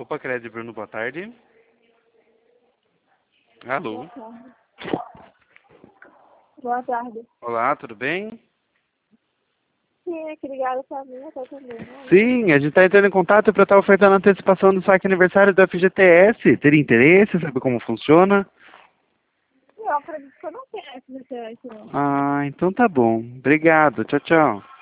Opa, Crédito Bruno, boa tarde. Alô. Boa tarde. Boa tarde. Olá, tudo bem? Sim, aqui ligado pra mim, eu tô atendendo. Sim, a gente está entrando em contato para estar ofertando a antecipação do saque aniversário da FGTS. Teria interesse? Sabe como funciona? Eu acredito que eu não tenho FGTS, não. Ah, então tá bom. Obrigado. Tchau, tchau.